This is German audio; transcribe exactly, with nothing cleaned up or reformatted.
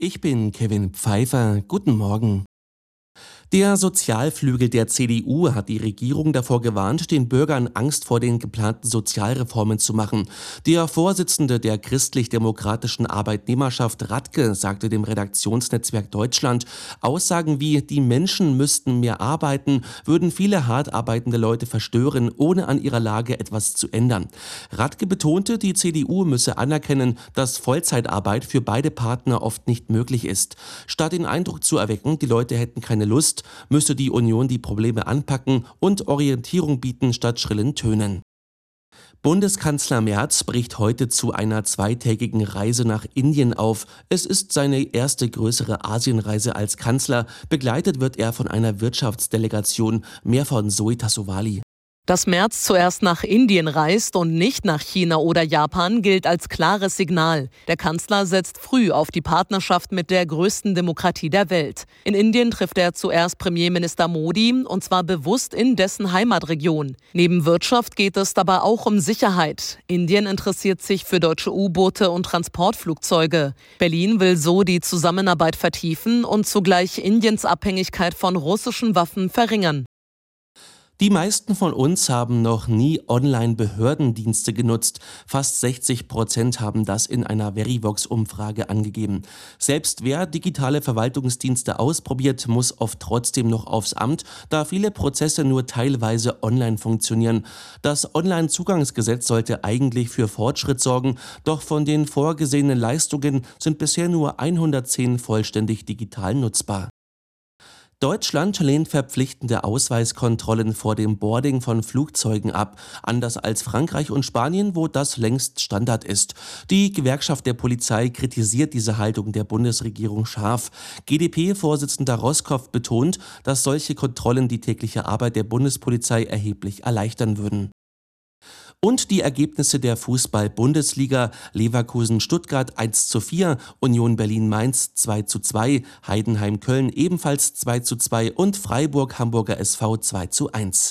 Ich bin Kevin Pfeiffer. Guten Morgen. Der Sozialflügel der C D U hat die Regierung davor gewarnt, den Bürgern Angst vor den geplanten Sozialreformen zu machen. Der Vorsitzende der christlich-demokratischen Arbeitnehmerschaft Radke sagte dem Redaktionsnetzwerk Deutschland, Aussagen wie „die Menschen müssten mehr arbeiten“ würden viele hart arbeitende Leute verstören, ohne an ihrer Lage etwas zu ändern. Radke betonte, die C D U müsse anerkennen, dass Vollzeitarbeit für beide Partner oft nicht möglich ist. Statt den Eindruck zu erwecken, die Leute hätten keine Lust, müsse die Union die Probleme anpacken und Orientierung bieten statt schrillen Tönen. Bundeskanzler Merz bricht heute zu einer zweitägigen Reise nach Indien auf. Es ist seine erste größere Asienreise als Kanzler. Begleitet wird er von einer Wirtschaftsdelegation. Mehr von Zoe Tassovali. Dass Merz zuerst nach Indien reist und nicht nach China oder Japan, gilt als klares Signal. Der Kanzler setzt früh auf die Partnerschaft mit der größten Demokratie der Welt. In Indien trifft er zuerst Premierminister Modi, und zwar bewusst in dessen Heimatregion. Neben Wirtschaft geht es dabei auch um Sicherheit. Indien interessiert sich für deutsche U-Boote und Transportflugzeuge. Berlin will so die Zusammenarbeit vertiefen und zugleich Indiens Abhängigkeit von russischen Waffen verringern. Die meisten von uns haben noch nie Online-Behördendienste genutzt. Fast sechzig Prozent haben das in einer Verivox-Umfrage angegeben. Selbst wer digitale Verwaltungsdienste ausprobiert, muss oft trotzdem noch aufs Amt, da viele Prozesse nur teilweise online funktionieren. Das Online-Zugangsgesetz sollte eigentlich für Fortschritt sorgen, doch von den vorgesehenen Leistungen sind bisher nur hundertzehn vollständig digital nutzbar. Deutschland lehnt verpflichtende Ausweiskontrollen vor dem Boarding von Flugzeugen ab, anders als Frankreich und Spanien, wo das längst Standard ist. Die Gewerkschaft der Polizei kritisiert diese Haltung der Bundesregierung scharf. G d P-Vorsitzender Roßkopf betont, dass solche Kontrollen die tägliche Arbeit der Bundespolizei erheblich erleichtern würden. Und die Ergebnisse der Fußball-Bundesliga: Leverkusen-Stuttgart eins zu vier, Union Berlin-Mainz zwei zu zwei, Heidenheim-Köln ebenfalls zwei zu zwei und Freiburg-Hamburger S V zwei zu eins.